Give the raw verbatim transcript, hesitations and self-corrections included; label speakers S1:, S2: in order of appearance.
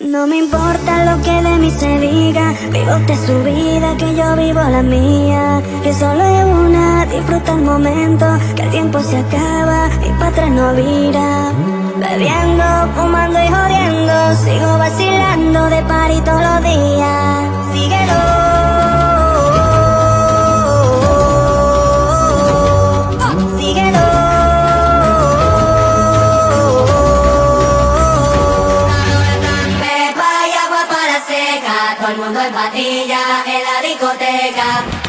S1: No me importa lo que de mí se diga, vive usted su vida, que yo vivo la mía. Que solo es una, disfruta el momento, que el tiempo se acaba y para atrás no vira. Bebiendo, fumando y jodiendo, sigo vacilando de party todos los días. Síguelo.
S2: Todo el mundo en patilla en la discoteca.